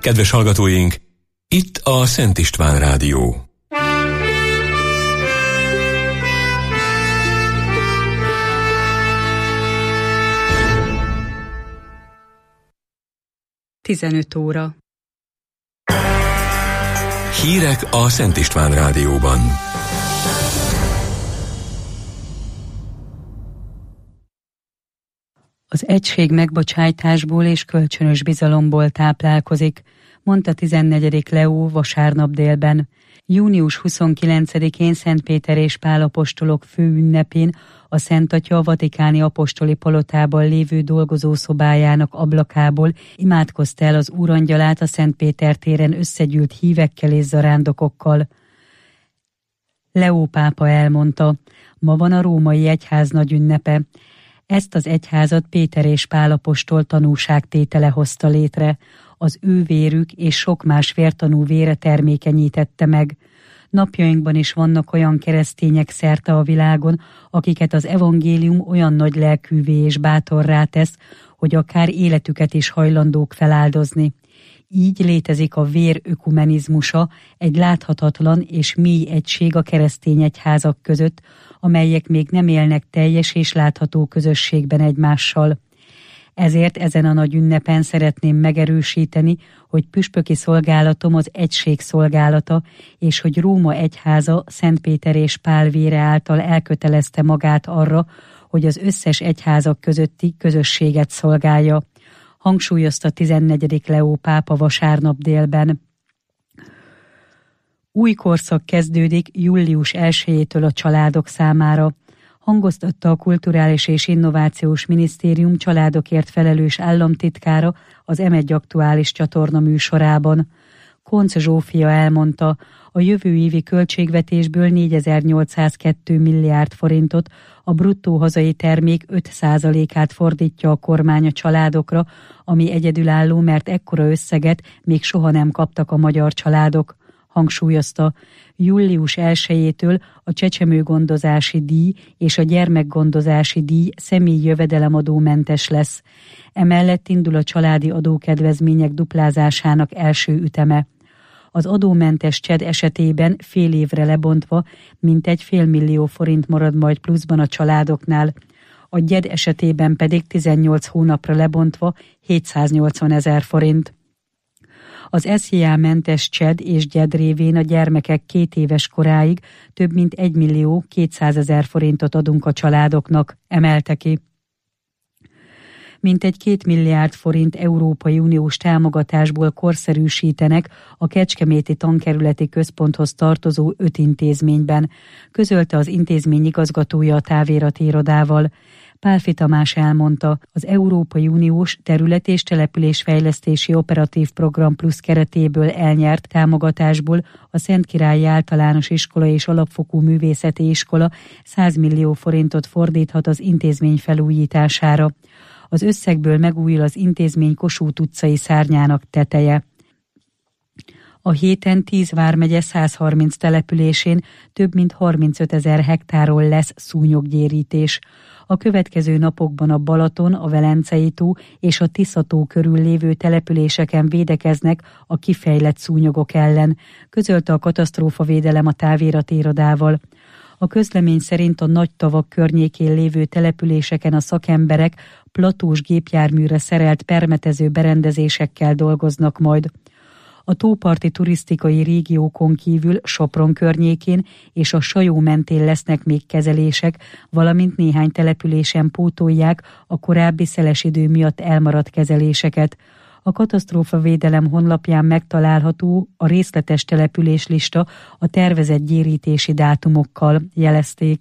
Kedves hallgatóink, itt a Szent István Rádió. Tizenöt óra. Hírek a Szent István Rádióban. Az egység megbocsájtásból és kölcsönös bizalomból táplálkozik, mondta 14. Leó vasárnap délben. Június 29-én Szent Péter és Pál apostolok főünnepén a Szent Atya a vatikáni apostoli palotában lévő dolgozószobájának ablakából imádkozta el az Úrangyalát a Szent Péter téren összegyűlt hívekkel és zarándokokkal. Leó pápa elmondta, ma van a római egyház nagy ünnepe. Ezt az egyházat Péter és Pál apostol tanúságtétele hozta létre, az ő vérük és sok más vértanú vére termékenyítette meg. Napjainkban is vannak olyan keresztények szerte a világon, akiket az evangélium olyan nagy lelkűvé és bátorrá tesz, hogy akár életüket is hajlandók feláldozni. Így létezik a vér ökumenizmusa, egy láthatatlan és mély egység a keresztény egyházak között, amelyek még nem élnek teljes és látható közösségben egymással. Ezért ezen a nagy ünnepen szeretném megerősíteni, hogy püspöki szolgálatom az egység szolgálata, és hogy Róma egyháza Szent Péter és Pál vére által elkötelezte magát arra, hogy az összes egyházak közötti közösséget szolgálja, hangsúlyozta 14. Leó pápa vasárnap délben. Új korszak kezdődik július 1-től a családok számára, hangoztatta a Kulturális és Innovációs Minisztérium családokért felelős államtitkára az M1 aktuális csatorna műsorában. Koncz Zsófia elmondta, a jövő évi költségvetésből 4802 milliárd forintot, a bruttó hazai termék 5%-át fordítja a kormány a családokra, ami egyedülálló, mert ekkora összeget még soha nem kaptak a magyar családok. Hangsúlyozta, július 1-től a csecsemőgondozási díj és a gyermekgondozási díj személyi jövedelemadómentes lesz. Emellett indul a családi adókedvezmények duplázásának első üteme. Az adómentes CSED esetében fél évre lebontva mintegy 500 000 forint marad majd pluszban a családoknál, a GYED esetében pedig 18 hónapra lebontva 780 000 forint. Az SZIA-mentes CSED és GYED révén a gyermekek 2 éves koráig több mint 1 200 000 forintot adunk a családoknak, emelte ki. Mintegy 2 milliárd forint Európai Uniós támogatásból korszerűsítenek a Kecskeméti Tankerületi Központhoz tartozó 5 intézményben, közölte az intézmény igazgatója a távirati irodával. Pálffy Tamás elmondta, az Európai Uniós terület- és településfejlesztési operatív program plusz keretéből elnyert támogatásból a Szentkirályi Általános Iskola és Alapfokú Művészeti Iskola 100 millió forintot fordíthat az intézmény felújítására. Az összegből megújul az intézmény Kossuth utcai szárnyának teteje. A héten 10 vármegye 130 településén több mint 35 000 hektáron lesz szúnyoggyérítés. A következő napokban a Balaton, a Velencei-tó és a Tisza-tó körül lévő településeken védekeznek a kifejlett szúnyogok ellen, közölte a katasztrófavédelem a távirati irodával. A közlemény szerint a nagy tavak környékén lévő településeken a szakemberek platós gépjárműre szerelt permetező berendezésekkel dolgoznak majd. A tóparti turisztikai régiókon kívül Sopron környékén és a Sajó mentén lesznek még kezelések, valamint néhány településen pótolják a korábbi szeles idő miatt elmaradt kezeléseket. A katasztrófavédelem honlapján megtalálható a részletes településlista a tervezett gyérítési dátumokkal, jelezték.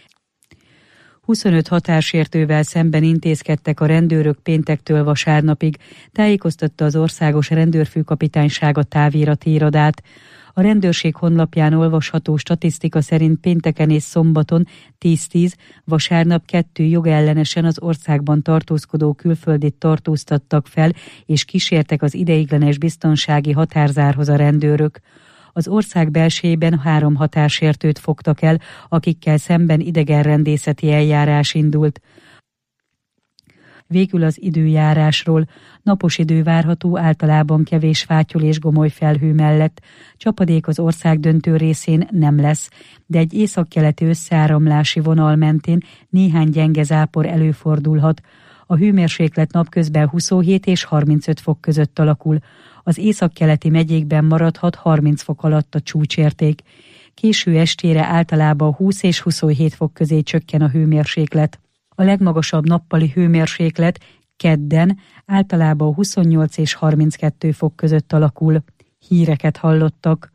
25 határsértővel szemben intézkedtek a rendőrök péntektől vasárnapig, tájékoztatta az Országos Rendőrfőkapitányság a távirati irodát. A rendőrség honlapján olvasható statisztika szerint pénteken és szombaton 10-10, vasárnap 2 jogellenesen az országban tartózkodó külföldit tartóztattak fel, és kísértek az ideiglenes biztonsági határzárhoz a rendőrök. Az ország belsejében 3 határsértőt fogtak el, akikkel szemben idegenrendészeti eljárás indult. Végül az időjárásról. Napos idő várható, általában kevés fátyol és gomoly felhő mellett. Csapadék az ország döntő részén nem lesz, de egy északkeleti összeáramlási vonal mentén néhány gyenge zápor előfordulhat. A hőmérséklet napközben 27 és 35 fok között alakul. Az északkeleti megyékben maradhat 30 fok alatt a csúcsérték. Késő estére általában 20 és 27 fok közé csökken a hőmérséklet. A legmagasabb nappali hőmérséklet kedden általában 28 és 32 fok között alakul. Híreket hallottak.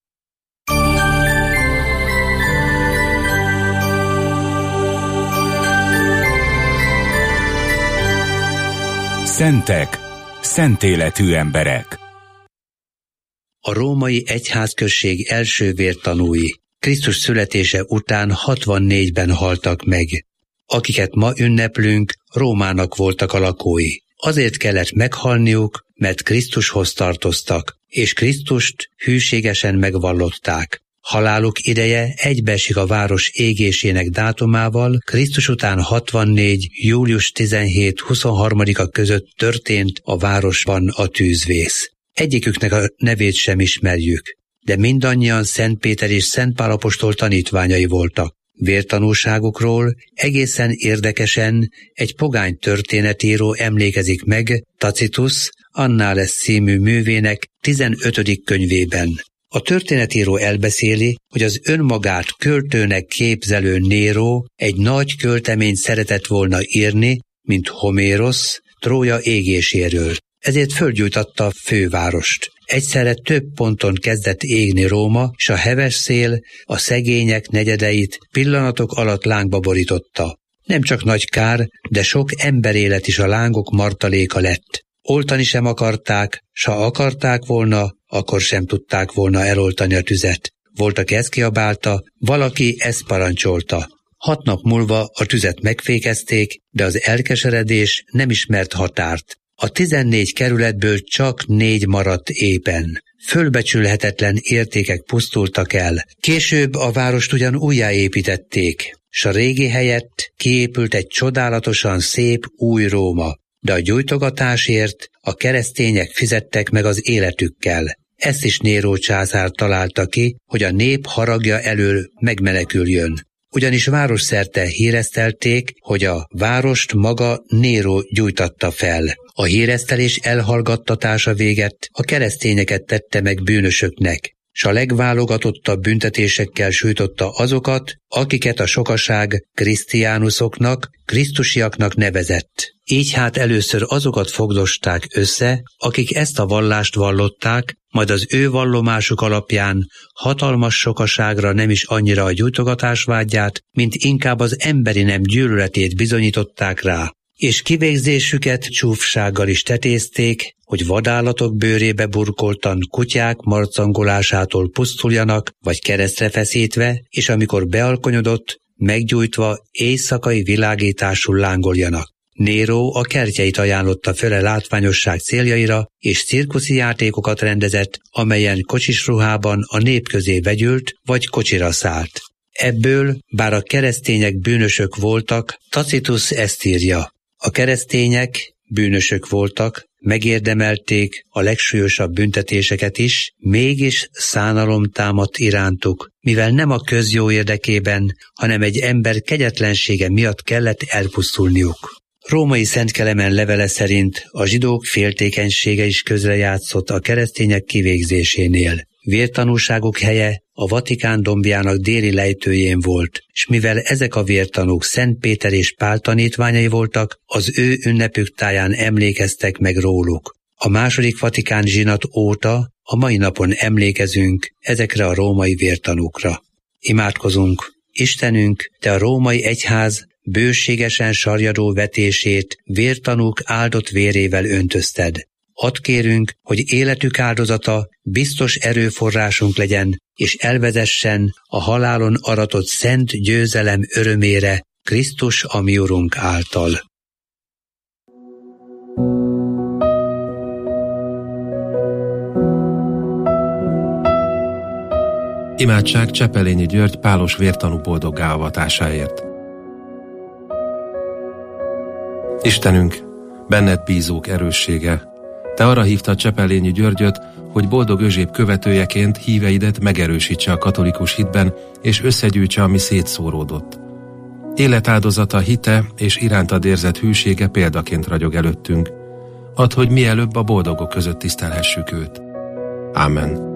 Szentek, szent életű emberek. A római egyházközség első vértanúi Krisztus születése után 64-ben haltak meg. Akiket ma ünneplünk, Rómának voltak a lakói. Azért kellett meghalniuk, mert Krisztushoz tartoztak, és Krisztust hűségesen megvallották. Haláluk ideje egybeesik a város égésének dátumával, Krisztus után 64. július 17-23-a között történt a városban a tűzvész. Egyiküknek a nevét sem ismerjük, de mindannyian Szent Péter és Szent Pál apostol tanítványai voltak. Vértanúságukról egészen érdekesen egy pogány történetíró emlékezik meg Tacitus Annales című művének 15. könyvében. A történetíró elbeszéli, hogy az önmagát költőnek képzelő Néró egy nagy költeményt szeretett volna írni, mint Homérosz Trója égéséről. Ezért fölgyújtatta a fővárost. Egyszerre több ponton kezdett égni Róma, s a heves szél a szegények negyedeit pillanatok alatt lángba borította. Nem csak nagy kár, de sok emberélet is a lángok martaléka lett. Oltani sem akarták, s ha akarták volna, akkor sem tudták volna eloltani a tüzet. Volt, aki ezt kiabálta, valaki ezt parancsolta. 6 nap múlva a tüzet megfékezték, de az elkeseredés nem ismert határt. A 14 kerületből csak 4 maradt épen. Fölbecsülhetetlen értékek pusztultak el. Később a várost ugyan újjáépítették, s a régi helyett kiépült egy csodálatosan szép új Róma. De a gyújtogatásért a keresztények fizettek meg az életükkel. Ezt is Néró császár találta ki, hogy a nép haragja elől megmeneküljön. Ugyanis városszerte híresztelték, hogy a várost maga Néró gyújtatta fel. A híresztelés elhallgattatása véget a keresztényeket tette meg bűnösöknek, s a legválogatottabb büntetésekkel sújtotta azokat, akiket a sokaság krisztiánuszoknak, krisztusiaknak nevezett. Így hát először azokat fogdosták össze, akik ezt a vallást vallották, majd az ő vallomásuk alapján hatalmas sokaságra nem is annyira a gyújtogatás vágyát, mint inkább az emberi nem gyűlöletét bizonyították rá. És kivégzésüket csúfsággal is tetézték, hogy vadállatok bőrébe burkoltan kutyák marcangolásától pusztuljanak, vagy keresztre feszítve, és amikor bealkonyodott, meggyújtva éjszakai világításul lángoljanak. Néró a kertjeit ajánlotta föl látványosság céljaira, és cirkuszi játékokat rendezett, amelyen kocsis ruhában a nép közé vegyült, vagy kocsira szállt. Ebből, bár a keresztények bűnösök voltak, Tacitus ezt írja. A keresztények bűnösök voltak, megérdemelték a legsúlyosabb büntetéseket is, mégis szánalom támadt irántuk, mivel nem a közjó érdekében, hanem egy ember kegyetlensége miatt kellett elpusztulniuk. Római Szent Kelemen levele szerint a zsidók féltékenysége is közrejátszott a keresztények kivégzésénél. Vértanúságuk helye a Vatikán dombjának déli lejtőjén volt, s mivel ezek a vértanúk Szent Péter és Pál tanítványai voltak, az ő ünnepük táján emlékeztek meg róluk. A második Vatikán zsinat óta a mai napon emlékezünk ezekre a római vértanúkra. Imádkozunk! Istenünk, Te a római egyház bőségesen sarjadó vetését vértanúk áldott vérével öntözted. Add kérünk, hogy életük áldozata biztos erőforrásunk legyen, és elvezessen a halálon aratott szent győzelem örömére Krisztus a mi Urunk által. Imádság Csepelényi György pálos vértanú boldoggá avatásáért. Istenünk, benned bízók erőssége. Te arra hívtad Csepelényi Györgyöt, hogy Boldog Özséb követőjeként híveidet megerősítse a katolikus hitben, és összegyűjtse, ami szétszóródott. Életáldozata, hite és irántad érzett hűsége példaként ragyog előttünk. Add, hogy mielőbb a boldogok között tisztelhessük őt. Ámen.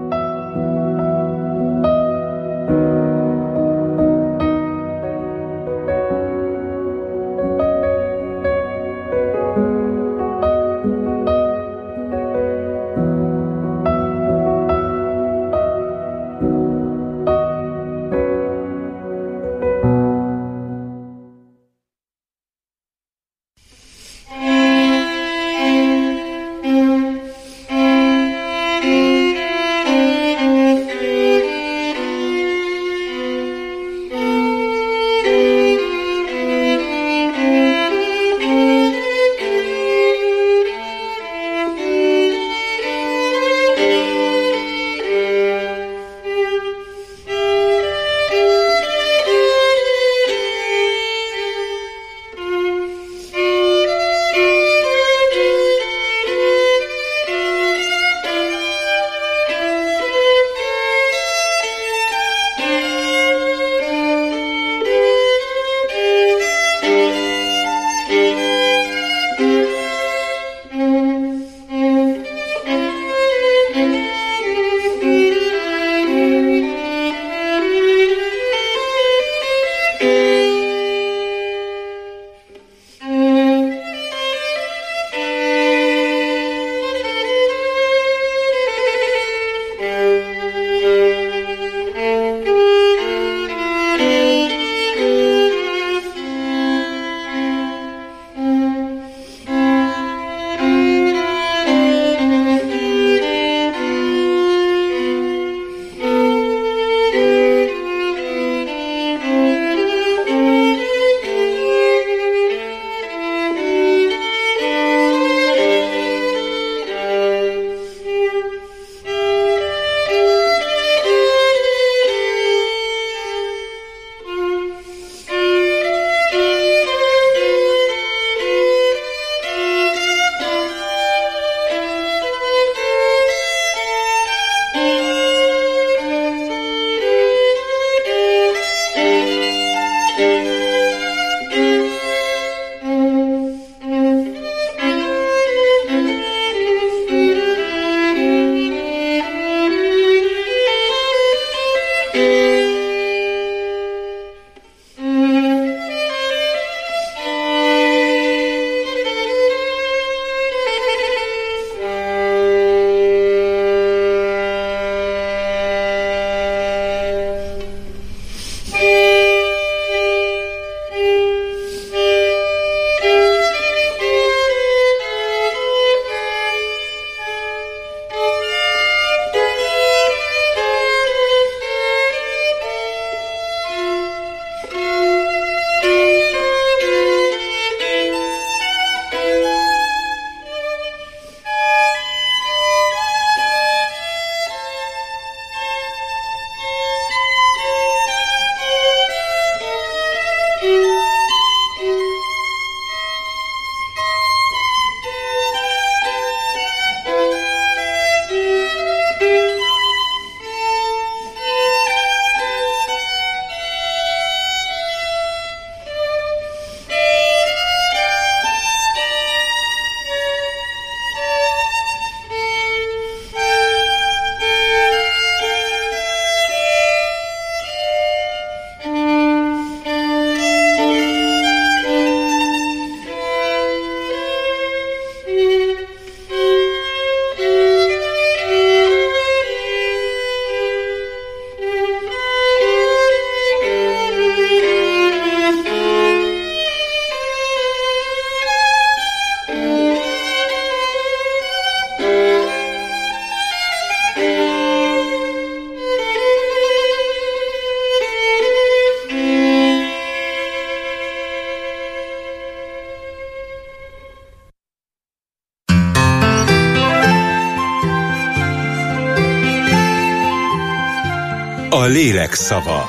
A lélek szava.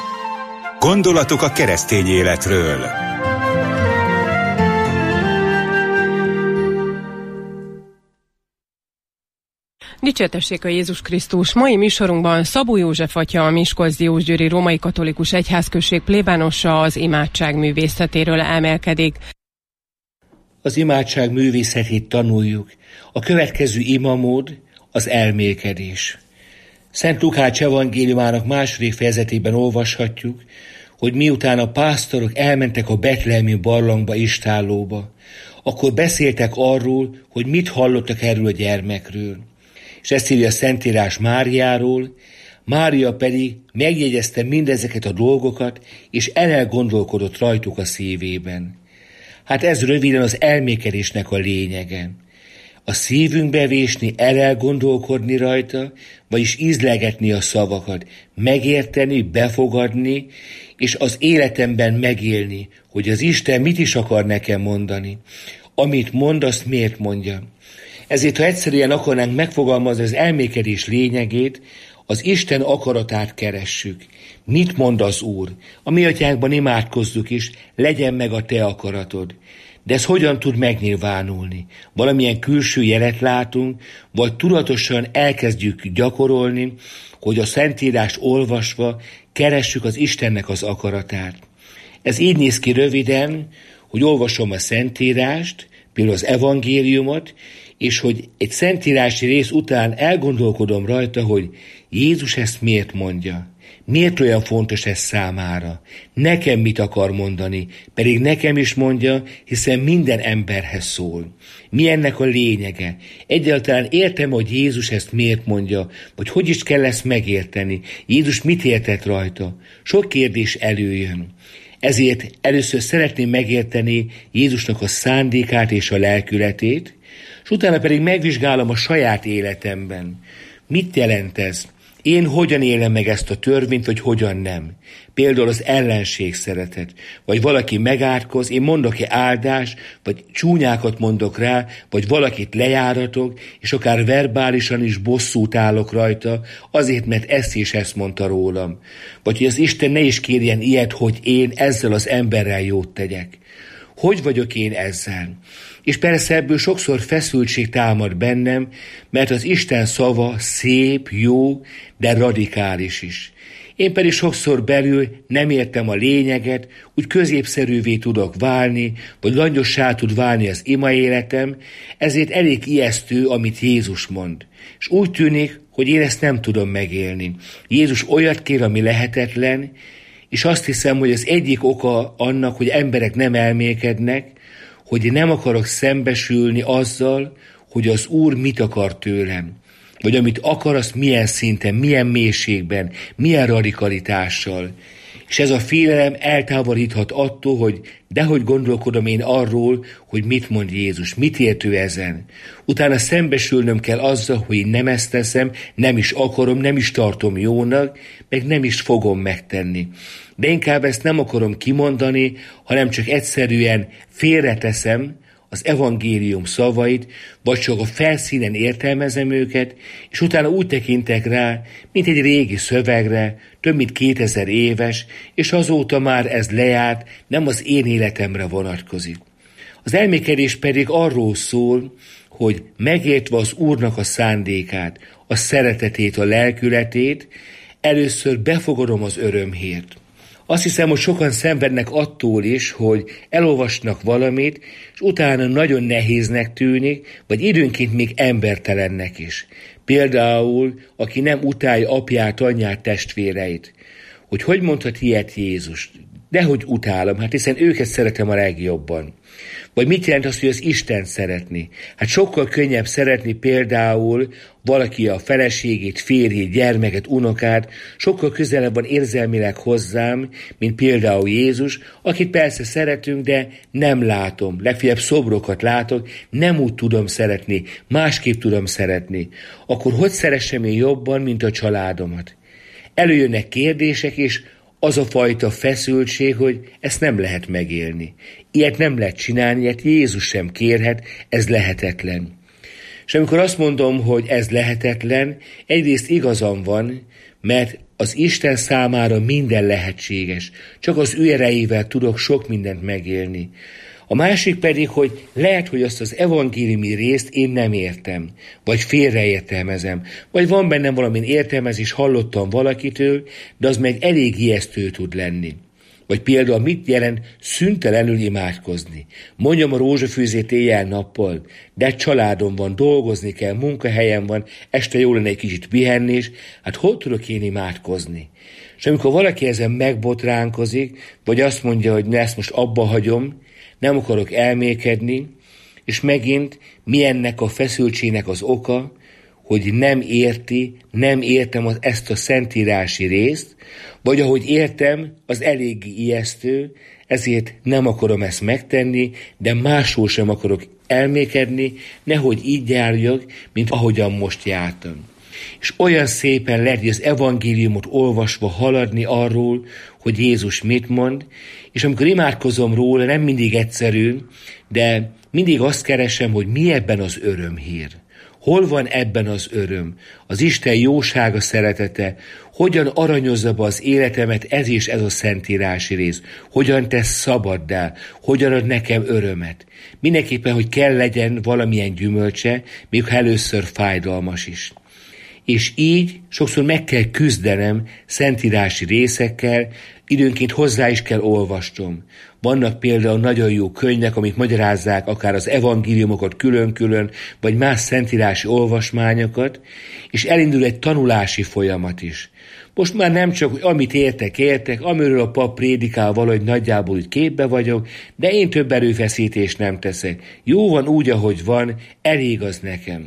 Gondolatok a keresztény életről. Dicsértessék a Jézus Krisztus! Mai műsorunkban Szabó József atya, a Miskolc-Diósgyőri Római Katolikus Egyházközség plébánosa az imádság művészetéről emelkedik. Az imádság művészetét tanuljuk. A következő imamód az elmélkedés. Szent Lukács evangéliumának 2. fejezetében olvashatjuk, hogy miután a pásztorok elmentek a betlehemi barlangba, istállóba, akkor beszéltek arról, hogy mit hallottak erről a gyermekről. És ezt írja a Szentírás Máriáról, Mária pedig megjegyezte mindezeket a dolgokat, és elgondolkodott rajtuk a szívében. Hát ez röviden az elmékedésnek a lényege. A szívünkbe vésni, elgondolkodni rajta, vagyis ízlegetni a szavakat, megérteni, befogadni, és az életemben megélni, hogy az Isten mit is akar nekem mondani. Amit mond, azt miért mondja. Ezért, ha egyszerűen akarnánk megfogalmazni az elmékedés lényegét, az Isten akaratát keressük. Mit mond az Úr? A mi atyánkban imádkozzuk is, legyen meg a te akaratod. De ez hogyan tud megnyilvánulni? Valamilyen külső jelet látunk, vagy tudatosan elkezdjük gyakorolni, hogy a Szentírást olvasva keressük az Istennek az akaratát. Ez így néz ki röviden, hogy olvasom a Szentírást, például az evangéliumot, és hogy egy szentírási rész után elgondolkodom rajta, hogy Jézus ezt miért mondja. Miért olyan fontos ez számára? Nekem mit akar mondani? Pedig nekem is mondja, hiszen minden emberhez szól. Mi ennek a lényege? Egyáltalán értem, hogy Jézus ezt miért mondja, vagy hogy is kell ezt megérteni? Jézus mit értett rajta? Sok kérdés előjön. Ezért először szeretném megérteni Jézusnak a szándékát és a lelkületét, és utána pedig megvizsgálom a saját életemben. Mit jelent ez? Én hogyan élem meg ezt a törvényt, vagy hogyan nem? Például az ellenség szeretet. Vagy valaki megátkoz, én mondok-e áldást, vagy csúnyákat mondok rá, vagy valakit lejáratok, és akár verbálisan is bosszút állok rajta, azért, mert ezt és ezt mondta rólam. Vagy hogy az Isten ne is kérjen ilyet, hogy én ezzel az emberrel jót tegyek. Hogy vagyok én ezzel? És persze ebből sokszor feszültség támad bennem, mert az Isten szava szép, jó, de radikális is. Én pedig sokszor belül nem értem a lényeget, úgy középszerűvé tudok válni, vagy langyossá tud válni az ima életem, ezért elég ijesztő, amit Jézus mond. És úgy tűnik, hogy én ezt nem tudom megélni. Jézus olyat kér, ami lehetetlen, és azt hiszem, hogy az egyik oka annak, hogy emberek nem elmélkednek, hogy nem akarok szembesülni azzal, hogy az Úr mit akar tőlem. Vagy amit akar, azt milyen szinten, milyen mélységben, milyen radikalitással. És ez a félelem eltávolíthat attól, hogy dehogy gondolkodom én arról, hogy mit mond Jézus, mit ért ő ezen. Utána szembesülnöm kell azzal, hogy én nem ezt teszem, nem is akarom, nem is tartom jónak, meg nem is fogom megtenni. De inkább ezt nem akarom kimondani, hanem csak egyszerűen félreteszem az evangélium szavait, vagy csak a felszínen értelmezem őket, és utána úgy tekintek rá, mint egy régi szövegre, több mint 2000 éves, és azóta már ez lejárt, nem az én életemre vonatkozik. Az elmékedés pedig arról szól, hogy megértve az Úrnak a szándékát, a szeretetét, a lelkületét, először befogadom az örömhírt. Azt hiszem, hogy sokan szenvednek attól is, hogy elolvasnak valamit, és utána nagyon nehéznek tűnik, vagy időnként még embertelennek is. Például, aki nem utálja apját, anyját, testvéreit. Hogy mondhat ilyet Jézus? Dehogy utálom, hát hiszen őket szeretem a legjobban. Vagy mit jelent az, hogy az Isten szeretni? Hát sokkal könnyebb szeretni például valaki a feleségét, férjét, gyermeket, unokát, sokkal közelebb van érzelmileg hozzám, mint például Jézus, akit persze szeretünk, de nem látom, legfeljebb szobrokat látok, nem úgy tudom szeretni, másképp tudom szeretni. Akkor hogy szeressem én jobban, mint a családomat? Előjönnek kérdések, és az a fajta feszültség, hogy ezt nem lehet megélni. Ilyet nem lehet csinálni, ilyet Jézus sem kérhet, ez lehetetlen. És amikor azt mondom, hogy ez lehetetlen, egyrészt igazam van, mert az Isten számára minden lehetséges. Csak az ő erejével tudok sok mindent megélni. A másik pedig, hogy lehet, hogy azt az evangéliumi részt én nem értem, vagy félreértelmezem, vagy van bennem valamilyen értelmezés, hallottam valakitől, de az meg elég ijesztő tud lenni. Vagy például mit jelent szüntelenül imádkozni. Mondjam a rózsafűzét éjjel-nappal, de családom van, dolgozni kell, munkahelyem van, este jó lenne egy kicsit pihenni, és hát hol tudok én imádkozni? És amikor valaki ezen megbotránkozik, vagy azt mondja, hogy ezt most abba hagyom, nem akarok elmékedni, és megint mi ennek a feszültségnek az oka, hogy nem értem ezt a szentírási részt, vagy ahogy értem, az elég ijesztő, ezért nem akarom ezt megtenni, de máshol sem akarok elmékedni, nehogy így járjak, mint ahogyan most jártam. És olyan szépen lehet, hogy az evangéliumot olvasva haladni arról, hogy Jézus mit mond, és amikor imádkozom róla, nem mindig egyszerű, de mindig azt keresem, hogy mi ebben az örömhír. Hol van ebben az öröm, az Isten jósága, szeretete, hogyan aranyozza be az életemet ez és ez a szentírási rész, hogyan tesz szabaddá, hogyan ad nekem örömet. Mindenképpen, hogy kell legyen valamilyen gyümölcse, még ha először fájdalmas is. És így sokszor meg kell küzdenem szentírási részekkel, időnként hozzá is kell olvasnom. Vannak például nagyon jó könyvek, amik magyarázzák akár az evangéliumokat külön-külön, vagy más szentírási olvasmányokat, és elindul egy tanulási folyamat is. Most már nem csak, hogy amit értek, amiről a pap prédikál valahogy nagyjából úgy képbe vagyok, de én több erőfeszítést nem teszek. Jó van úgy, ahogy van, elég az nekem.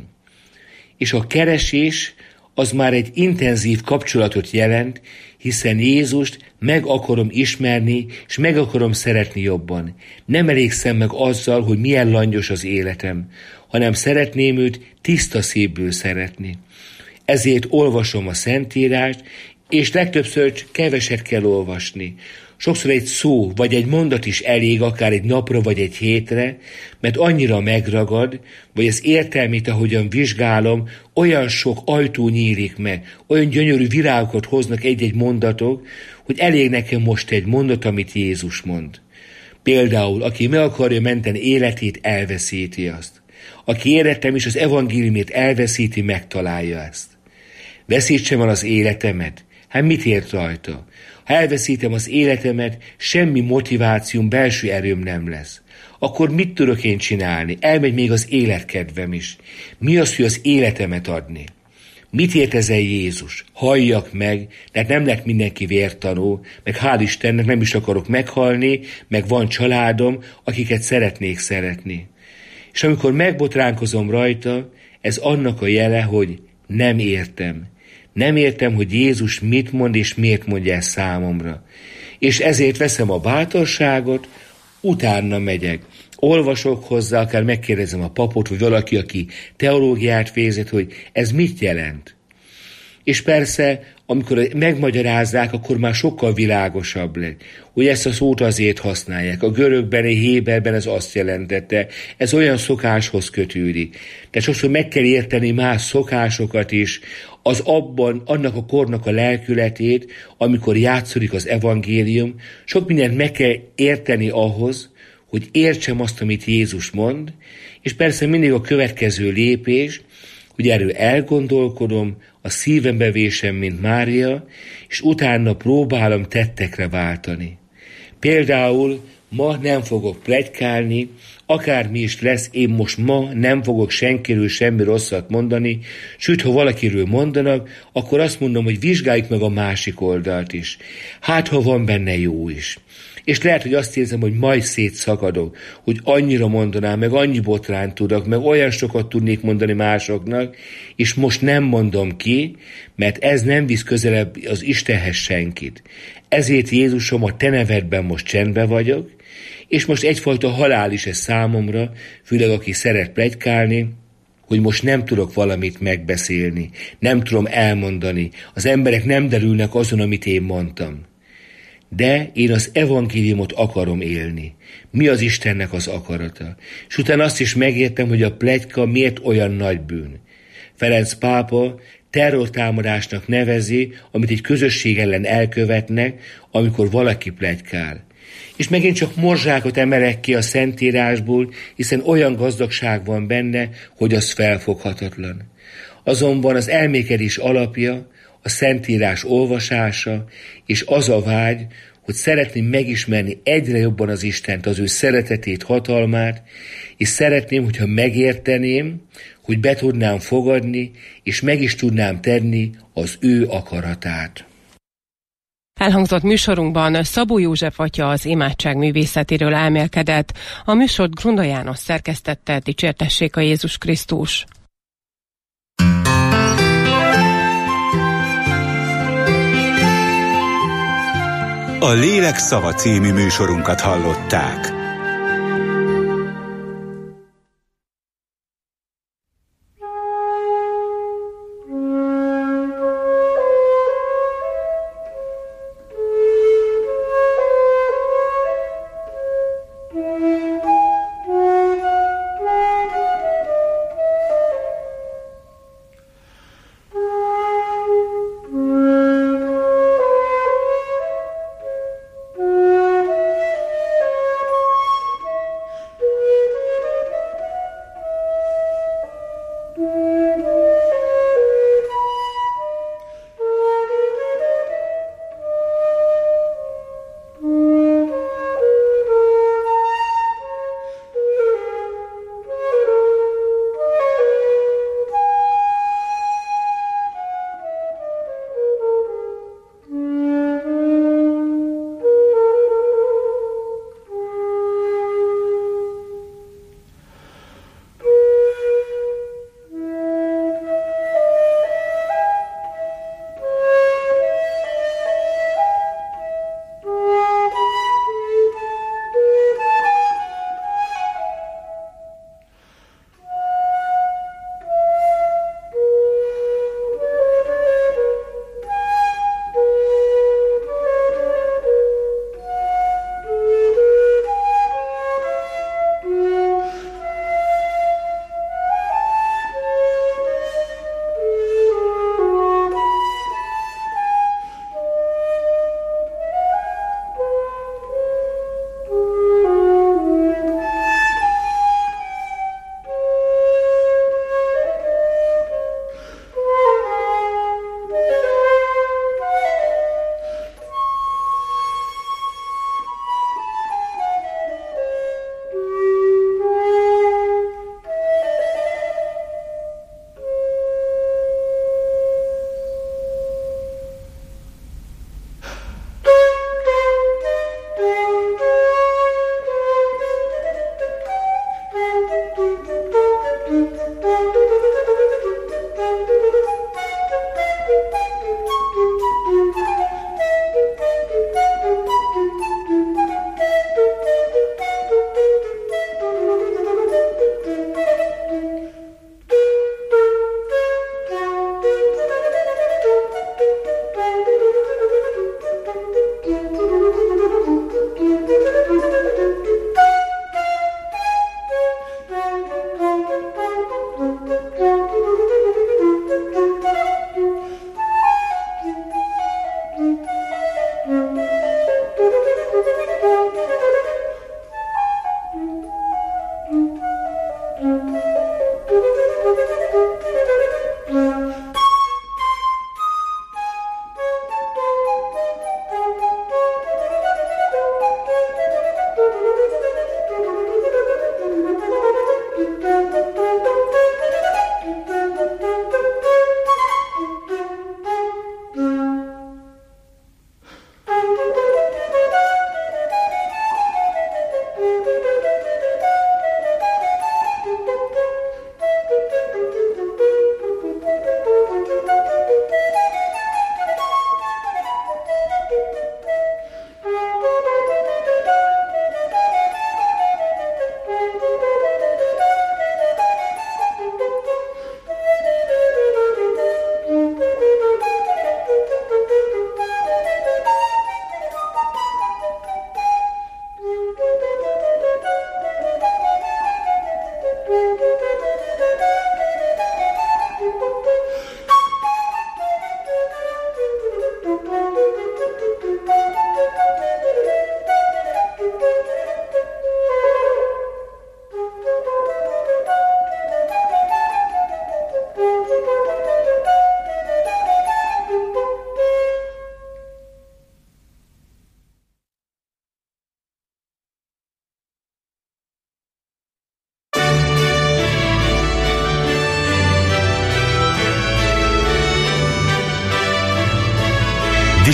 És a keresés az már egy intenzív kapcsolatot jelent, hiszen Jézust meg akarom ismerni, és meg akarom szeretni jobban. Nem elégszem meg azzal, hogy milyen langyos az életem, hanem szeretném őt tiszta szívből szeretni. Ezért olvasom a Szentírást, és legtöbbször keveset kell olvasni. Sokszor egy szó vagy egy mondat is elég, akár egy napra vagy egy hétre, mert annyira megragad, vagy az értelmét, ahogyan vizsgálom, olyan sok ajtó nyílik meg, olyan gyönyörű virágokat hoznak egy-egy mondatok, hogy elég nekem most egy mondat, amit Jézus mond. Például, aki meg akarja menteni életét, elveszíti azt. Aki életem is az evangéliumét elveszíti, megtalálja ezt. Veszítsem el az életemet? Hát mit ért rajta? Ha elveszítem az életemet, semmi motivációm, belső erőm nem lesz. Akkor mit tudok én csinálni? Elmegy még az életkedvem is. Mi az, hogy az életemet adni? Mit ért ezen Jézus? Halljak meg, de nem lett mindenki vértanú, meg hál' Istennek nem is akarok meghalni, meg van családom, akiket szeretnék szeretni. És amikor megbotránkozom rajta, ez annak a jele, hogy nem értem. Nem értem, hogy Jézus mit mond és miért mondja ezt számomra. És ezért veszem a bátorságot, utána megyek. Olvasok hozzá, akár megkérdezem a papot, vagy valaki, aki teológiát végzett, hogy ez mit jelent. És persze, amikor megmagyarázzák, akkor már sokkal világosabb lett, hogy ezt a szót azért használják. A görögben, a héberben ez azt jelentette, ez olyan szokáshoz kötődik. De sokszor meg kell érteni más szokásokat is, az abban, annak a kornak a lelkületét, amikor játszódik az evangélium, sok mindent meg kell érteni ahhoz, hogy értsem azt, amit Jézus mond, és persze mindig a következő lépés, hogy erről elgondolkodom, a szívembe vésem, mint Mária, és utána próbálom tettekre váltani. Például ma nem fogok pletykálni, akármi is lesz, én most ma nem fogok senkiről semmi rosszat mondani, sőt, ha valakiről mondanak, akkor azt mondom, hogy vizsgáljuk meg a másik oldalt is. Hát, ha van benne jó is. És lehet, hogy azt érzem, hogy majd szétszakadok, hogy annyira mondanám, meg annyi botrányt tudok, meg olyan sokat tudnék mondani másoknak, és most nem mondom ki, mert ez nem visz közelebb az Istenhez senkit. Ezért Jézusom, a te nevedben most csendben vagyok, és most egyfajta halál is ez számomra, főleg aki szeret pletykálni, hogy most nem tudok valamit megbeszélni, nem tudom elmondani, az emberek nem derülnek azon, amit én mondtam. De én az evangéliumot akarom élni. Mi az Istennek az akarata? És utána azt is megértem, hogy a pletyka miért olyan nagy bűn. Ferenc pápa terrortámadásnak nevezi, amit egy közösség ellen elkövetnek, amikor valaki pletykál. És megint csak morzsákat emelek ki a Szentírásból, hiszen olyan gazdagság van benne, hogy az felfoghatatlan. Azonban az elmékedés alapja a Szentírás olvasása, és az a vágy, hogy szeretném megismerni egyre jobban az Istent, az ő szeretetét, hatalmát, és szeretném, hogyha megérteném, hogy be tudnám fogadni, és meg is tudnám tenni az ő akaratát. Elhangzott műsorunkban Szabó József atya az imádság művészetéről elmélkedett. A műsort Grunda János szerkesztette, dicsértessék a Jézus Krisztus. A Lélek szava című műsorunkat hallották.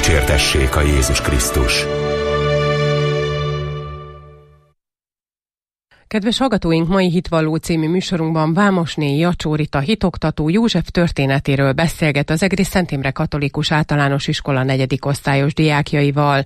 Dicsértessék a Jézus Krisztus! Kedves hallgatóink, mai Hitvalló című műsorunkban Vámosné Jacsó Rita hitoktató József történetéről beszélget az Egri Szent Imre Katolikus Általános Iskola 4. osztályos diákjaival.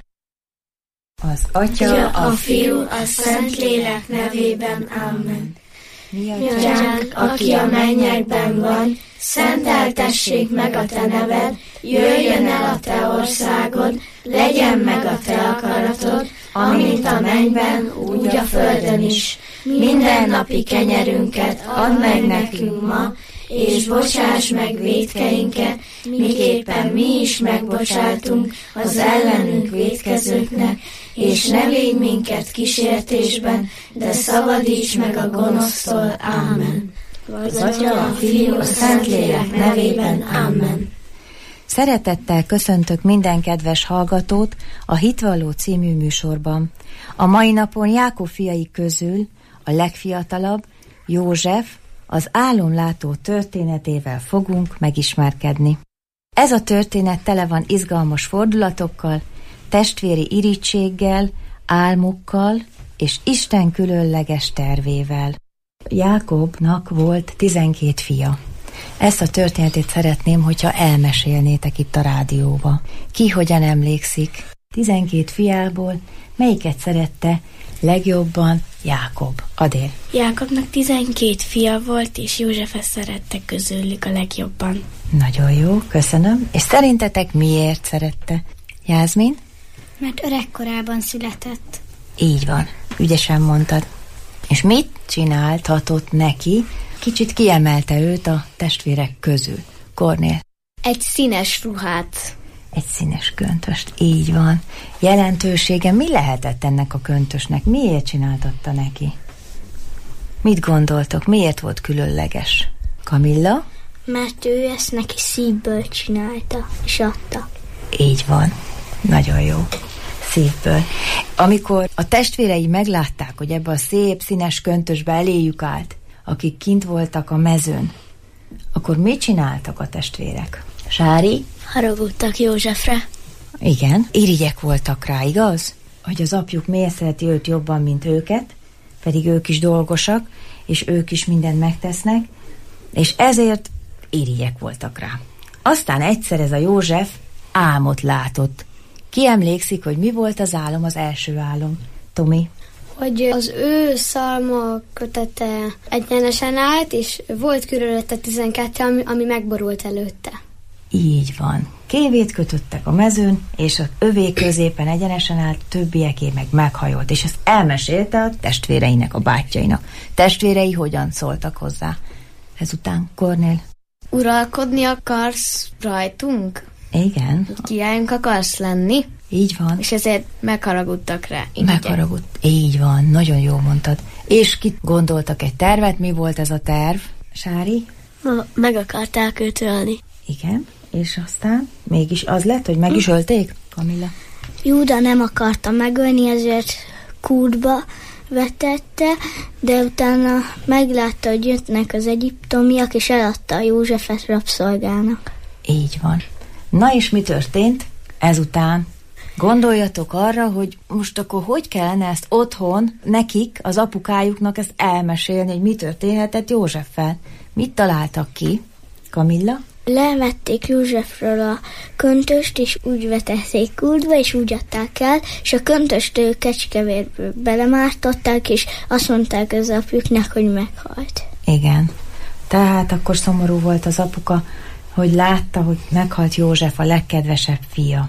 Az Atya, a Fiú, a Szentlélek nevében. Amen. Mi atyánk, aki a mennyekben van, szenteltessék meg a te neved, jöjjön el a te országod, legyen meg a te akaratod, amint a mennyben, úgy a földön is. Mindennapi kenyerünket add meg nekünk ma, és bocsáss meg vétkeinket, miképpen mi is megbocsátunk az ellenünk vétkezőknek, és ne védj minket kísértésben, de szabadíts meg a gonosztól. Ámen. Az Atya, a Fiú, a Szentlélek nevében. Amen. Szeretettel köszöntök minden kedves hallgatót a Hitvalló című műsorban. A mai napon Jákob fiai közül a legfiatalabb, József, az álomlátó történetével fogunk megismerkedni. Ez a történet tele van izgalmas fordulatokkal, testvéri irítséggel, álmukkal és Isten különleges tervével. Jákobnak volt 12 fia. Ezt a történetét szeretném, hogyha elmesélnétek itt a rádióba. Ki hogyan emlékszik? 12 fiából melyiket szerette legjobban Jákob? Adél. Jákobnak 12 fia volt, és Józsefet szerette közülük a legjobban. Nagyon jó, köszönöm. És szerintetek miért szerette? Jászmin? Mert öregkorában született. Így van, ügyesen mondtad. És mit csináltatott neki? Kicsit kiemelte őt a testvérek közül. Kornél? Egy színes ruhát. Egy színes köntöst, így van. Jelentősége mi lehetett ennek a köntösnek? Miért csináltatta neki? Mit gondoltok? Miért volt különleges? Kamilla? Mert ő ezt neki szívből csinálta, és adta. Így van. Nagyon jó. Szívből. Amikor a testvérei meglátták, hogy ebbe a szép színes köntösbe eléjük állt, akik kint voltak a mezőn, akkor mit csináltak a testvérek? Sári? Haragudtak Józsefre. Igen, irigyek voltak rá, igaz? Hogy az apjuk miért szereti őt jobban, mint őket, pedig ők is dolgosak, és ők is mindent megtesznek, és ezért irigyek voltak rá. Aztán egyszer ez a József álmot látott. Ki emlékszik, hogy mi volt az álom, az első álom? Tomi? Hogy az ő szalma kötete egyenesen állt, és volt körülötte 12, ami megborult előtte. Így van. Kévét kötöttek a mezőn, és az övé középen egyenesen állt, többieké meg meghajolt, és ezt elmesélte a testvéreinek, a bátyjainak. Testvérei hogyan szóltak hozzá? Ezután Kornél? Uralkodni akarsz rajtunk? Igen. Királyunk akarsz lenni? Így van. És ezért megharagudtak rá. Megharagudtak. Így van, nagyon jól mondtad. És ki gondoltak egy tervet? Mi volt ez a terv? Sári? Meg akarták őt ölni. Igen, és aztán mégis az lett, hogy meg is ölték? Kamilla? Júda nem akarta megölni, ezért kútba vetette, de utána meglátta, hogy jöttnek az egyiptomiak, és eladta a Józsefet rabszolgának. Így van. Na és mi történt ezután? Gondoljatok arra, hogy most akkor hogy kellene ezt otthon nekik, az apukájuknak ezt elmesélni, hogy mi történhetett Józseffel. Mit találtak ki? Kamilla? Levették Józsefről a köntöst, és úgy vetették kútba, és úgy adták el, és a köntöst kecskevérbe belemártották, és azt mondták az apjuknak, hogy meghalt. Igen. Tehát akkor szomorú volt az apuka, hogy látta, hogy meghalt József, a legkedvesebb fia.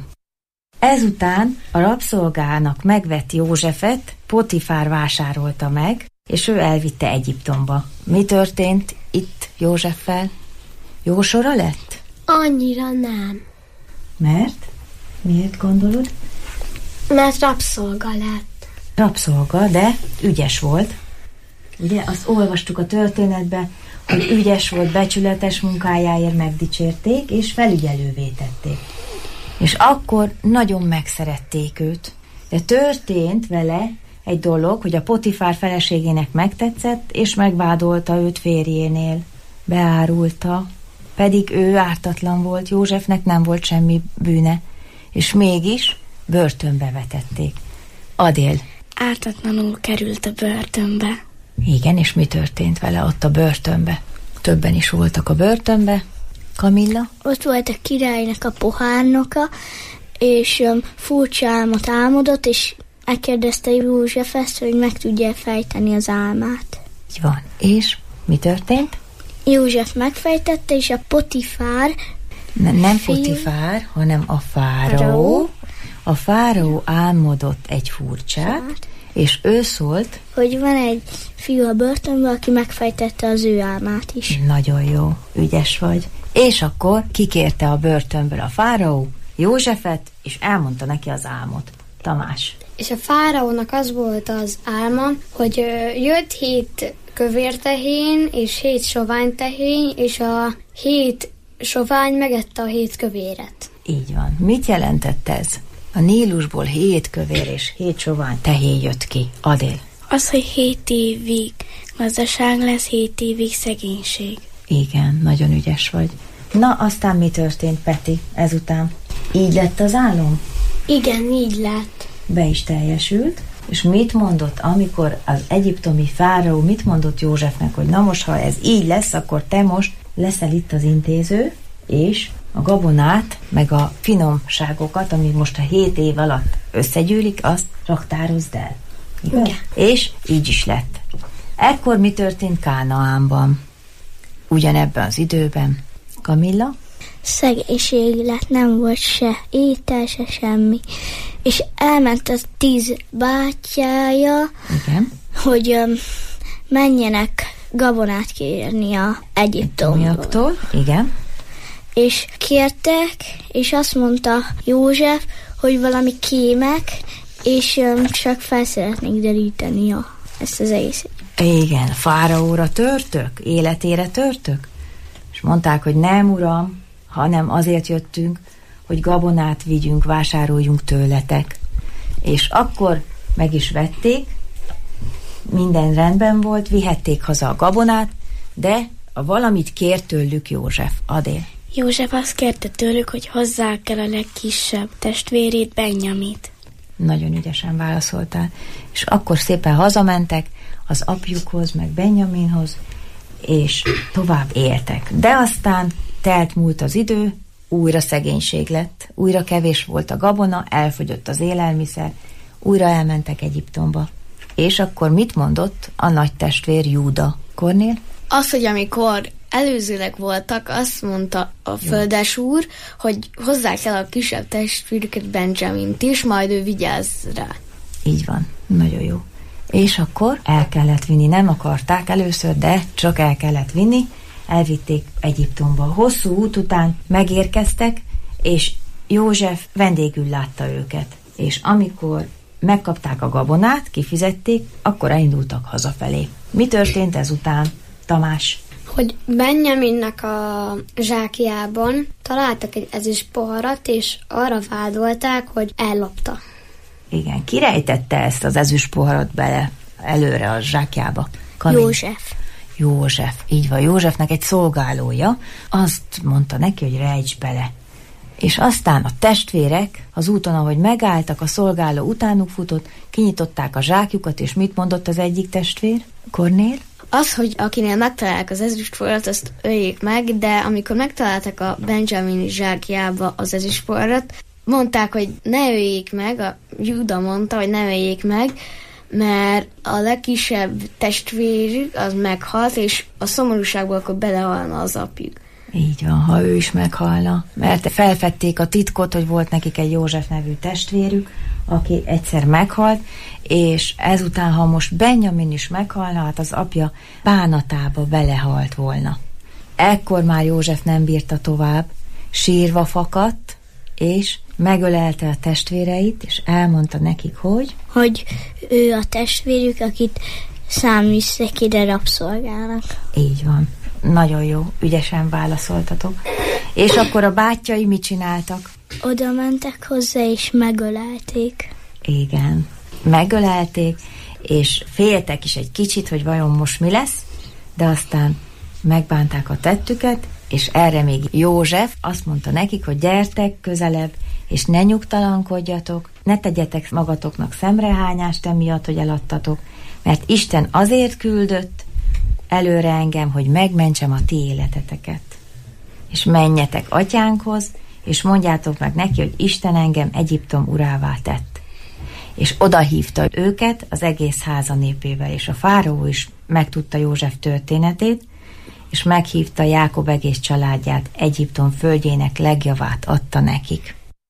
Ezután a rabszolgának megvett Józsefet Potifár vásárolta meg, és ő elvitte Egyiptomba. Mi történt itt Józseffel? Jó sora lett? Annyira nem. Mert? Miért gondolod? Mert rabszolga lett. Rabszolga, de ügyes volt. Ugye, azt olvastuk a történetben, hogy ügyes volt, becsületes munkájáért megdicsérték, és felügyelővé tették. És akkor nagyon megszerették őt. De történt vele egy dolog, hogy a Potifár feleségének megtetszett, és megvádolta őt férjénél. Beárulta, pedig ő ártatlan volt, Józsefnek nem volt semmi bűne. és mégis börtönbe vetették. Adél. Ártatlanul került a börtönbe. Igen, és mi történt vele ott a börtönbe? Többen is voltak a börtönbe. Camilla? Ott volt a királynak a pohárnoka, és furcsa álmot álmodott, és megkérdezte József ezt, hogy meg tudja fejteni az álmát. Így van. És mi történt? József megfejtette, és a Potifár... Nem Potifár, hanem a fáraó. A fáraó álmodott egy furcsát, és ő szólt, hogy van egy fiú a börtönben, aki megfejtette az ő álmát is. Nagyon jó, ügyes vagy. És akkor kikérte a börtönből a fáraó Józsefet, és elmondta neki az álmot. Tamás. És a fáraónak az volt az álma, hogy jött 7 kövér tehén, és 7 sovány tehén, és a 7 sovány megette a 7 kövéret. Így van. Mit jelentett ez? A Nílusból 7 kövér és 7 sovány tehén jött ki. Adél. Az, hogy 7 évig gazdaság lesz, 7 évig szegénység. Igen, nagyon ügyes vagy. Na, aztán mi történt, Peti, ezután? Így lett az álom? Igen, így lett. Be is teljesült. És mit mondott, amikor az egyiptomi fáraó, mit mondott Józsefnek, hogy na most, ha ez így lesz, akkor te most leszel itt az intéző, és a gabonát, meg a finomságokat, ami most a 7 év alatt összegyűlik, azt raktározd el. Igen. És így is lett. Ekkor mi történt Kánaánban? Ugyanebben az időben. Camilla? Szegénység lett, nem volt se étel, se semmi. És elment az 10 bátyája, igen, hogy menjenek gabonát kérni a egyiptomiaktól. Igen. És kértek, és azt mondta József, hogy valami kémek, és csak fel szeretnék deríteni ezt az egészet. Igen, fáraóra törtök, életére törtök. És mondták, hogy nem, uram, hanem azért jöttünk, hogy gabonát vigyünk, vásároljunk tőletek. És akkor meg is vették, minden rendben volt, vihették haza a gabonát, de valamit kért tőlük József. Adél. József azt kérte tőlük, hogy hozzák el a legkisebb testvérét, Benjamint. Nagyon ügyesen válaszoltál. És akkor szépen hazamentek az apjukhoz, meg Benjaminhoz, és tovább éltek. De aztán múlt az idő, újra szegénység lett, újra kevés volt a gabona, elfogyott az élelmiszer, újra elmentek Egyiptomba. És akkor mit mondott a nagy testvér Júda? Kornél? Az, hogy amikor előzőleg voltak, azt mondta a földesúr, hogy hozzák el a kisebb testvérüket, Benjamint is, majd ő vigyázz rá. Így van, nagyon jó. És akkor el kellett vinni, nem akarták először, de csak el kellett vinni, elvitték Egyiptomba. Hosszú út után megérkeztek, és József vendégül látta őket. És amikor megkapták a gabonát, kifizették, akkor elindultak hazafelé. Mi történt ezután, Tamás? Hogy Benjaminnak a zsákjában találtak egy ezüst poharat, és arra vádolták, hogy ellopta. Igen, ki rejtette ezt az ezüst poharat bele előre a zsákjába? József, így van. Józsefnek egy szolgálója azt mondta neki, hogy rejts bele. És aztán a testvérek az úton, ahogy megálltak, a szolgáló utánuk futott, kinyitották a zsákjukat, és mit mondott az egyik testvér? Kornél? Az, hogy akinél megtalálják az ezüstpoharat, azt öljék meg, de amikor megtaláltak a Benjamin zsákjába az ezüstpoharat, mondták, hogy ne öljék meg, a Júda mondta, hogy ne öljék meg, mert a legkisebb testvérük az meghalt, és a szomorúságból akkor belehalna az apjuk. Így van, ha ő is meghalna, mert felfedték a titkot, hogy volt nekik egy József nevű testvérük, aki egyszer meghalt, és ezután, ha most Benjamin is meghalna, hát az apja bánatába belehalt volna. Ekkor már József nem bírta tovább, sírva fakadt, és megölelte a testvéreit, és elmondta nekik, hogy ő a testvérük, akit száműztek ide rabszolgának. Így van. Nagyon jó, ügyesen válaszoltatok. És akkor a bátyjai mit csináltak? Oda mentek hozzá, és megölelték. Igen, megölelték, és féltek is egy kicsit, hogy vajon most mi lesz, de aztán megbánták a tettüket, és erre még József azt mondta nekik, hogy gyertek közelebb, és ne nyugtalankodjatok, ne tegyetek magatoknak szemrehányást emiatt, hogy eladtatok, mert Isten azért küldött előre engem, hogy megmentsem a ti életeteket. És menjetek atyánkhoz, és mondjátok meg neki, hogy Isten engem Egyiptom urává tett. És odahívta őket az egész háza népével, és a fáraó is megtudta József történetét, és meghívta Jákob egész családját, Egyiptom földjének legjavát adta nekik.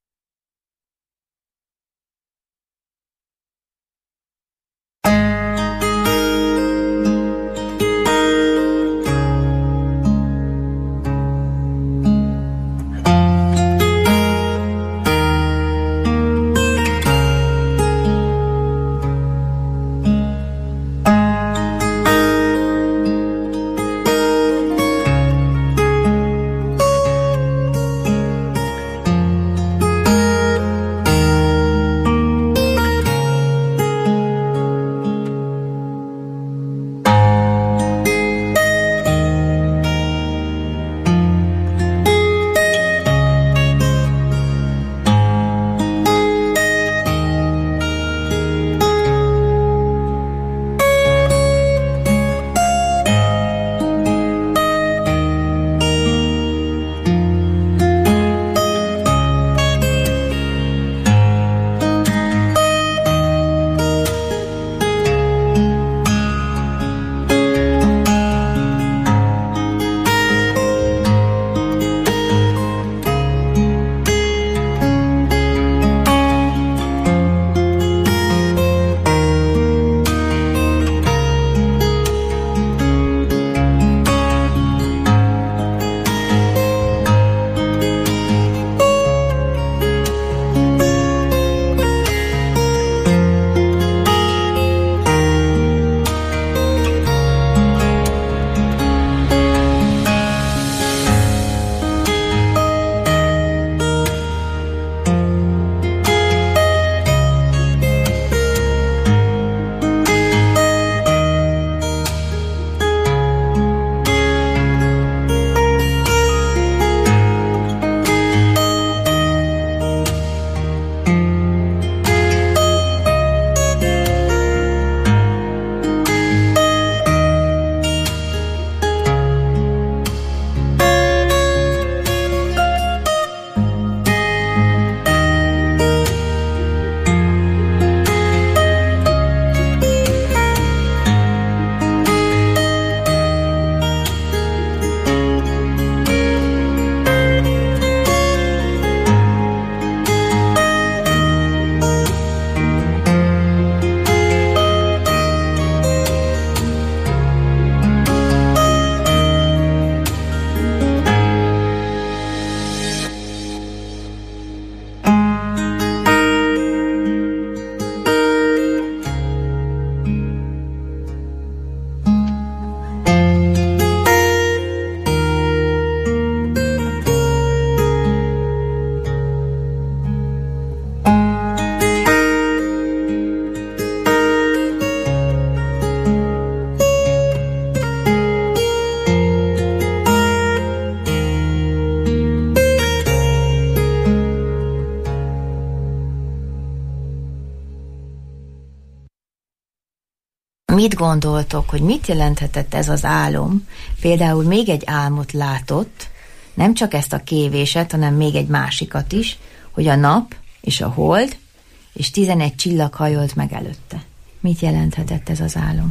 Mit gondoltok, hogy mit jelenthetett ez az álom? Például még egy álmot látott, nem csak ezt a kévéset, hanem még egy másikat is, hogy a nap és a hold és 11 csillag hajolt meg előtte. Mit jelenthetett ez az álom?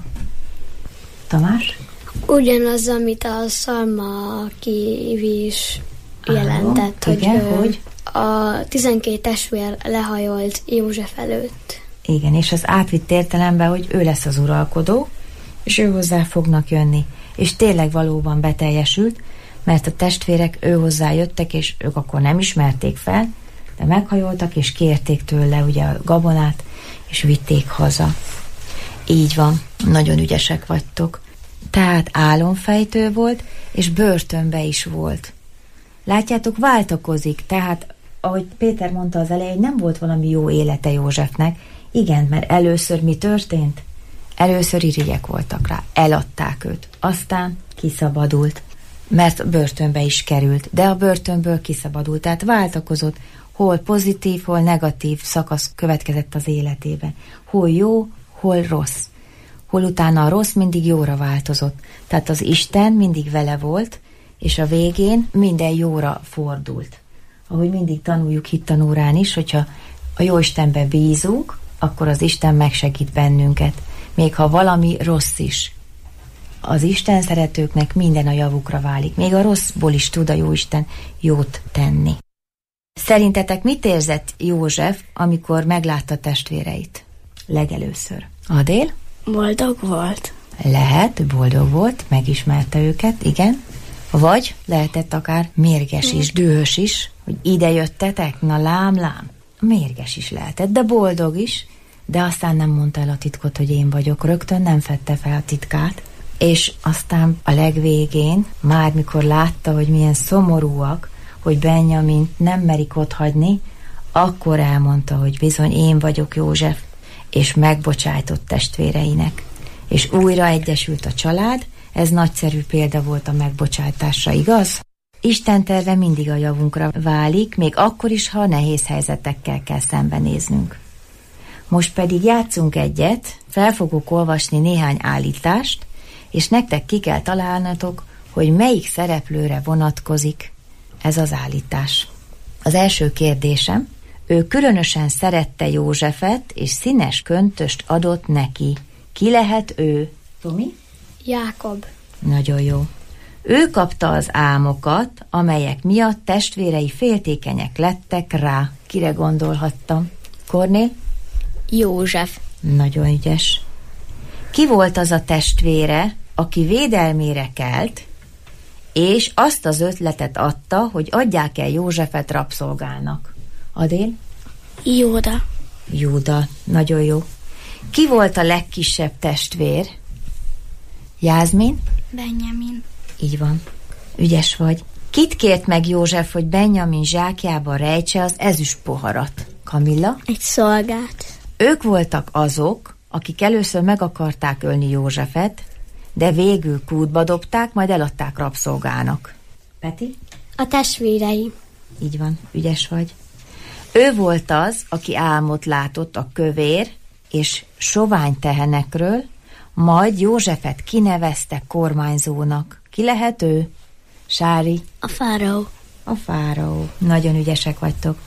Tamás? Ugyanaz, amit a szalma kívés jelentett, hogy a 12 testvér lehajolt József előtt. Igen, és az átvitt értelemben, hogy ő lesz az uralkodó, és ő hozzá fognak jönni. És tényleg valóban beteljesült, mert a testvérek ő hozzá jöttek, és ők akkor nem ismerték fel, de meghajoltak, és kérték tőle ugye a gabonát, és vitték haza. Így van, nagyon ügyesek vagytok. Tehát álomfejtő volt, és börtönbe is volt. Látjátok, váltakozik, tehát ahogy Péter mondta az elején, nem volt valami jó élete Józsefnek. Igen, mert először mi történt? Először irigyek voltak rá, eladták őt, aztán kiszabadult, mert börtönbe is került, de a börtönből kiszabadult, tehát váltakozott, hol pozitív, hol negatív szakasz következett az életébe. Hol jó, hol rossz. Hol utána a rossz mindig jóra változott. Tehát az Isten mindig vele volt, és a végén minden jóra fordult. Ahogy mindig tanuljuk hittanórán is, hogyha a Jóistenbe bízunk, akkor az Isten megsegít bennünket. Még ha valami rossz is. Az Isten szeretőknek minden a javukra válik. Még a rosszból is tud a Jóisten jót tenni. Szerintetek mit érzett József, amikor meglátta testvéreit? Legelőször. Adél? Boldog volt. Lehet, boldog volt, megismerte őket, igen. Vagy lehetett akár mérges is, dühös is, hogy ide jöttetek, na lám. Mérges is lehetett, de boldog is, de aztán nem mondta el a titkot, hogy én vagyok, rögtön nem fedte fel a titkát. És aztán a legvégén, már mikor látta, hogy milyen szomorúak, hogy Benjamint nem merik otthagyni, akkor elmondta, hogy bizony én vagyok József, és megbocsájtott testvéreinek. És újra egyesült a család, ez nagyszerű példa volt a megbocsájtásra, igaz? Isten terve mindig a javunkra válik, még akkor is, ha nehéz helyzetekkel kell szembenéznünk. Most pedig játszunk egyet, fel fogok olvasni néhány állítást, és nektek ki kell találnatok, hogy melyik szereplőre vonatkozik ez az állítás. Az első kérdésem, ő különösen szerette Józsefet, és színes köntöst adott neki. Ki lehet ő? Tomi? Jákob. Nagyon jó. Ő kapta az álmokat, amelyek miatt testvérei féltékenyek lettek rá. Kire gondolhattam? Kornél? József. Nagyon ügyes. Ki volt az a testvére, aki védelmére kelt, és azt az ötletet adta, hogy adják el Józsefet rabszolgának? Adél? Júda. Nagyon jó. Ki volt a legkisebb testvér? Jászmin? Benjamin. Így van. Ügyes vagy. Kit kért meg József, hogy Benjamin zsákjába rejtse az ezüst poharat? Kamilla? Egy szolgát. Ők voltak azok, akik először meg akarták ölni Józsefet, de végül kútba dobták, majd eladták rabszolgának. Peti? A testvérei. Így van, ügyes vagy. Ő volt az, aki álmot látott a kövér és sovány tehenekről, majd Józsefet kinevezte kormányzónak. Ki lehet ő? Sári? A fáraó. A fáraó. Nagyon ügyesek vagytok.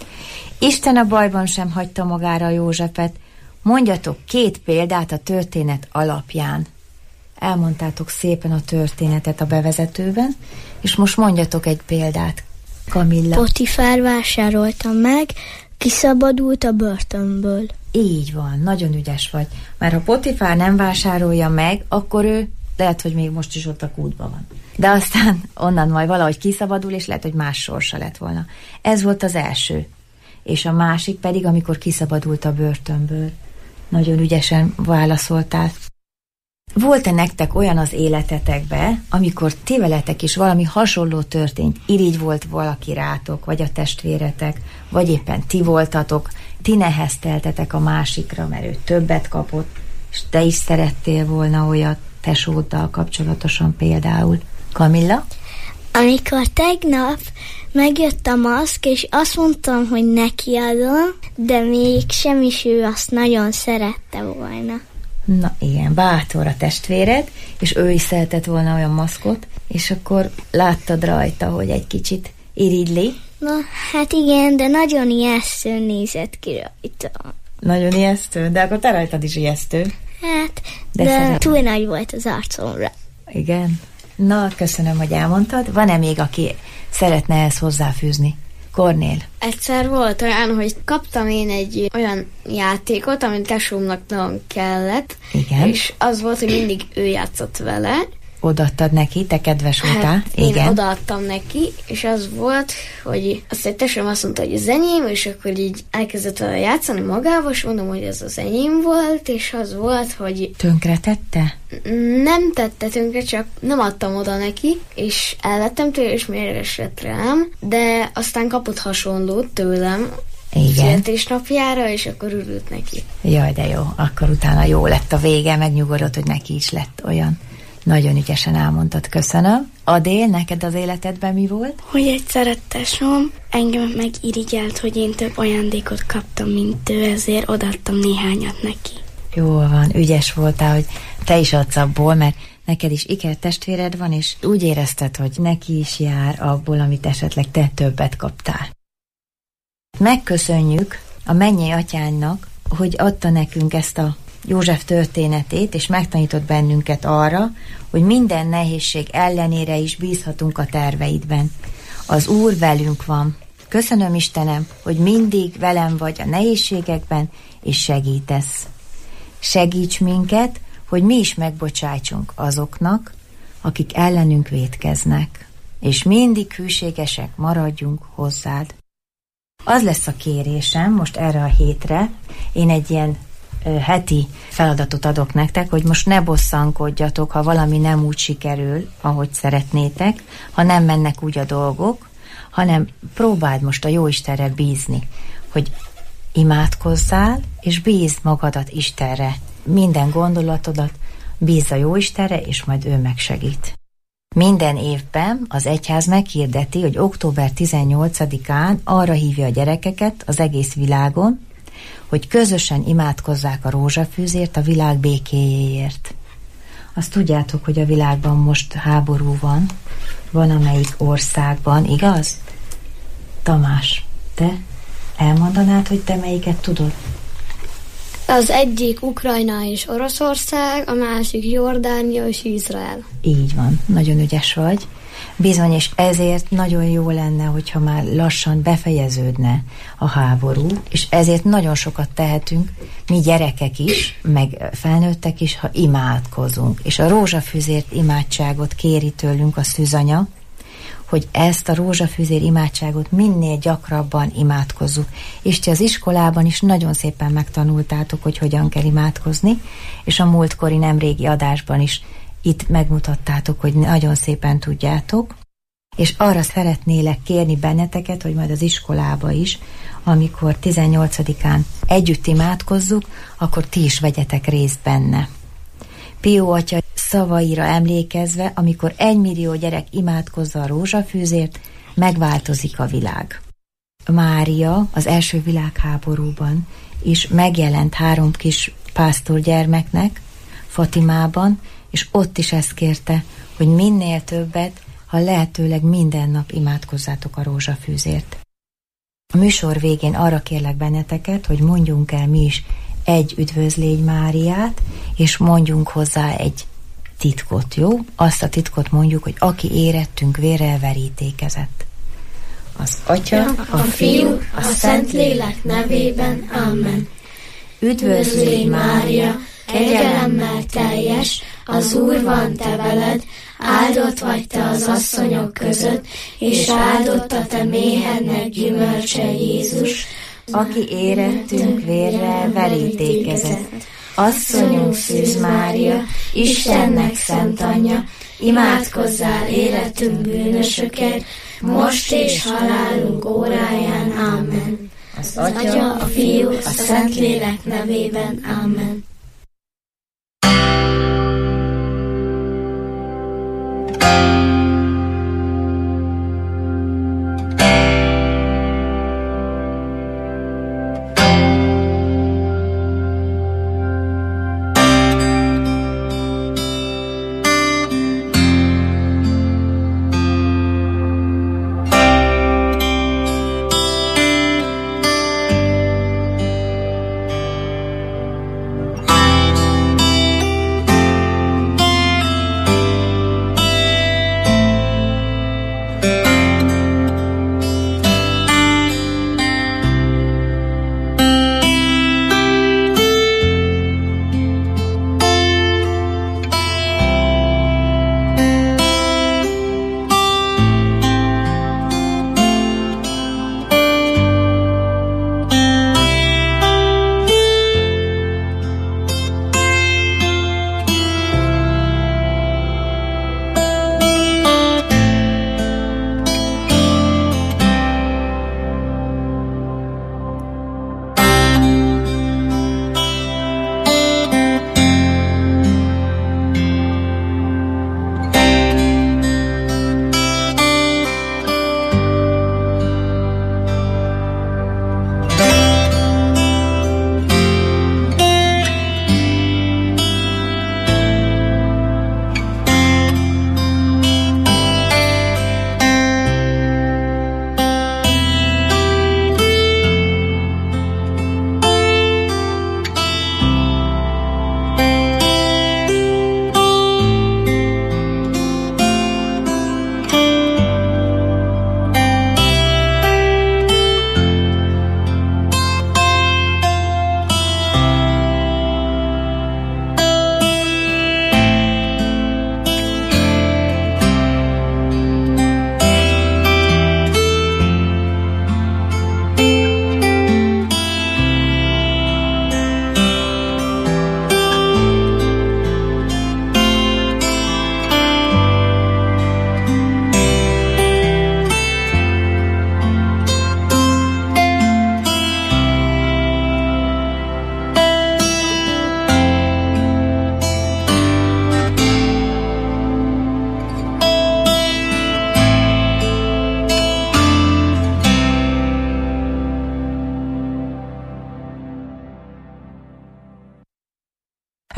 Isten a bajban sem hagyta magára Józsefet. Mondjatok 2 példát a történet alapján. Elmondtátok szépen a történetet a bevezetőben, és most mondjatok egy példát. Kamilla. Potifár vásárolta meg, kiszabadult a börtönből. Így van, nagyon ügyes vagy. Mert ha Potifár nem vásárolja meg, akkor ő lehet, hogy még most is ott a kútban van. De aztán onnan majd valahogy kiszabadul, és lehet, hogy más sorsa lett volna. Ez volt az első. És a másik pedig, amikor kiszabadult a börtönből. Nagyon ügyesen válaszoltál. Volt-e nektek olyan az életetekben, amikor ti veletek is valami hasonló történt, irigy volt valaki rátok, vagy a testvéretek, vagy éppen ti voltatok, ti nehezteltetek a másikra, mert ő többet kapott, és te is szerettél volna olyat tesóddal kapcsolatosan például. Kamilla? Amikor tegnap megjött a maszk, és azt mondtam, hogy nekiadom, de mégsem is ő azt nagyon szerette volna. Na igen, bátor a testvéred, és ő is szeretett volna olyan maszkot, és akkor láttad rajta, hogy egy kicsit irigyli. Na, hát igen, de nagyon ijesztő nézett ki rajta. Nagyon ijesztő? De akkor te rajtad is ijesztő. Hát, de túl nagy volt az arcomra. Igen. Na, köszönöm, hogy elmondtad. Van-e még, aki szeretne ezt hozzáfűzni? Kornél. Egyszer volt olyan, hogy kaptam én egy olyan játékot, amit tesómnak nagyon kellett. Igen. És az volt, hogy mindig ő játszott vele. Odaadtad neki, te kedves voltál. Hát, én odaadtam neki, és az volt, hogy azt egy tesóm azt mondta, hogy az enyém, és akkor így elkezdett vele játszani magával, és mondom, hogy ez az enyém volt, és az volt, hogy... Tönkre tette? Nem tette tönkre, csak nem adtam oda neki, és elvettem tőle, és mérges lett rám, de aztán kapott hasonlót tőlem, születésnapjára, és akkor örült neki. Jaj, de jó, akkor utána jó lett a vége, megnyugodott, hogy neki is lett olyan. Nagyon ügyesen elmondtad, köszönöm. Adél, neked az életedben mi volt? Hogy egy szerettesóm engem megirigyelt, hogy én több ajándékot kaptam, mint ő, ezért odaadtam néhányat neki. Jól van, ügyes voltál, hogy te is adsz abból, mert neked is ikertestvéred van, és úgy érezted, hogy neki is jár abból, amit esetleg te többet kaptál. Megköszönjük a mennyei atyának, hogy adta nekünk ezt a József történetét, és megtanított bennünket arra, hogy minden nehézség ellenére is bízhatunk a terveidben. Az Úr velünk van. Köszönöm, Istenem, hogy mindig velem vagy a nehézségekben, és segítesz. Segíts minket, hogy mi is megbocsájtsunk azoknak, akik ellenünk vétkeznek, és mindig hűségesek maradjunk hozzád. Az lesz a kérésem most erre a hétre, én egy ilyen heti feladatot adok nektek, hogy most ne bosszankodjatok, ha valami nem úgy sikerül, ahogy szeretnétek, ha nem mennek úgy a dolgok, hanem próbáld most a Jóistenre bízni, hogy imádkozzál, és bízd magadat Istenre. Minden gondolatodat bízz a Jóistenre, és majd ő megsegít. Minden évben az egyház meghirdeti, hogy október 18-án arra hívja a gyerekeket az egész világon, hogy közösen imádkozzák a rózsafűzért a világ békéjéért. Azt tudjátok, hogy a világban most háború van amelyik országban, igaz? Tamás, te elmondanád, hogy te melyiket tudod? Az egyik Ukrajna és Oroszország, a másik Jordánia és Izrael. Így van, nagyon ügyes vagy. Bizony, és ezért nagyon jó lenne, hogyha már lassan befejeződne a háború, és ezért nagyon sokat tehetünk, mi gyerekek is, meg felnőttek is, ha imádkozunk. És a rózsafűzért imádságot kéri tőlünk a szűzanya, hogy ezt a rózsafűzér imádságot minél gyakrabban imádkozzuk. És ti az iskolában is nagyon szépen megtanultátok, hogy hogyan kell imádkozni, és a múltkori nemrégi adásban is itt megmutattátok, hogy nagyon szépen tudjátok, és arra szeretnélek kérni benneteket, hogy majd az iskolába is, amikor 18-án együtt imádkozzuk, akkor ti is vegyetek részt benne. Pió atya szavaira emlékezve, amikor 1 millió gyerek imádkozza a rózsafűzért, megváltozik a világ. Mária az első világháborúban is megjelent 3 kis pásztorgyermeknek Fatimában, és ott is ezt kérte, hogy minél többet, ha lehetőleg minden nap imádkozzátok a rózsafűzért. A műsor végén arra kérlek benneteket, hogy mondjunk el mi is egy Üdvözlégy Máriát, és mondjunk hozzá egy titkot, jó? Azt a titkot mondjuk, hogy aki érettünk vérrel verítékezett. Az Atya, a Fiú, a Szentlélek nevében. Amen. Üdvözlégy Mária, kegyelemmel teljes, az Úr van te veled, áldott vagy te az asszonyok között, és áldott a te méhednek gyümölcse Jézus, aki érettünk vérrel verítékezett. Asszonyunk Szűz Mária, Istennek szent anyja, imádkozzál érettünk bűnösökért, most és halálunk óráján. Amen. Az Atya, a Fiú, a Szentlélek nevében. Amen.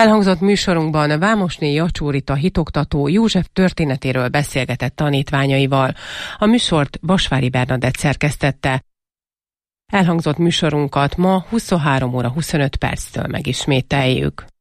Elhangzott műsorunkban Vámosné Jacsó-Rita hitoktató József történetéről beszélgetett tanítványaival. A műsort Vasvári Bernadett szerkesztette. Elhangzott műsorunkat ma 23 óra 25 perctől megismételjük.